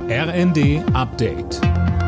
RND Update.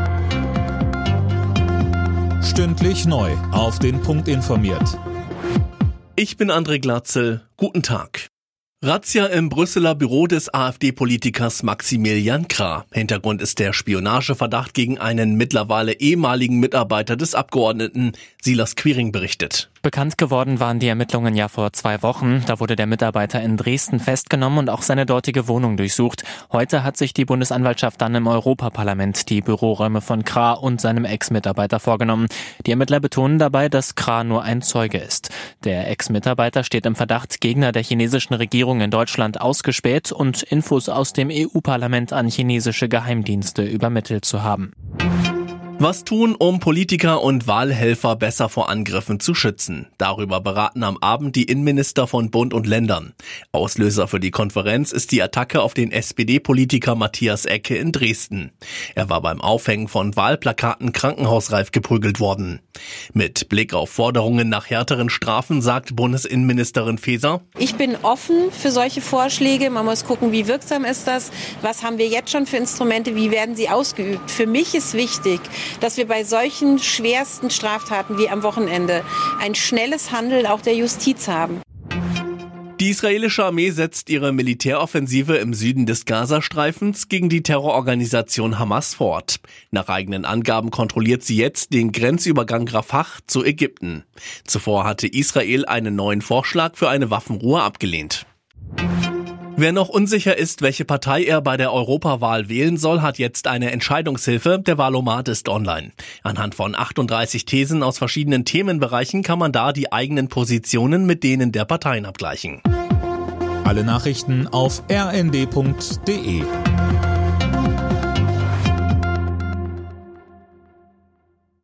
Stündlich neu auf den Punkt informiert. Ich bin André Glatzel. Guten Tag. Razzia im Brüsseler Büro des AfD-Politikers Maximilian Krah. Hintergrund ist der Spionageverdacht gegen einen mittlerweile ehemaligen Mitarbeiter des Abgeordneten. Silas Quiring berichtet. Bekannt geworden waren die Ermittlungen ja vor 2 Wochen. Da wurde der Mitarbeiter in Dresden festgenommen und auch seine dortige Wohnung durchsucht. Heute hat sich die Bundesanwaltschaft dann im Europaparlament die Büroräume von Krah und seinem Ex-Mitarbeiter vorgenommen. Die Ermittler betonen dabei, dass Krah nur ein Zeuge ist. Der Ex-Mitarbeiter steht im Verdacht, Gegner der chinesischen Regierung in Deutschland ausgespäht und Infos aus dem EU-Parlament an chinesische Geheimdienste übermittelt zu haben. Was tun, um Politiker und Wahlhelfer besser vor Angriffen zu schützen? Darüber beraten am Abend die Innenminister von Bund und Ländern. Auslöser für die Konferenz ist die Attacke auf den SPD-Politiker Matthias Ecke in Dresden. Er war beim Aufhängen von Wahlplakaten krankenhausreif geprügelt worden. Mit Blick auf Forderungen nach härteren Strafen sagt Bundesinnenministerin Faeser: Ich bin offen für solche Vorschläge. Man muss gucken, wie wirksam ist das? Was haben wir jetzt schon für Instrumente? Wie werden sie ausgeübt? Für mich ist wichtig, dass wir bei solchen schwersten Straftaten wie am Wochenende ein schnelles Handeln auch der Justiz haben. Die israelische Armee setzt ihre Militäroffensive im Süden des Gazastreifens gegen die Terrororganisation Hamas fort. Nach eigenen Angaben kontrolliert sie jetzt den Grenzübergang Rafah zu Ägypten. Zuvor hatte Israel einen neuen Vorschlag für eine Waffenruhe abgelehnt. Wer noch unsicher ist, welche Partei er bei der Europawahl wählen soll, hat jetzt eine Entscheidungshilfe. Der Wahlomat ist online. Anhand von 38 Thesen aus verschiedenen Themenbereichen kann man da die eigenen Positionen mit denen der Parteien abgleichen. Alle Nachrichten auf rnd.de.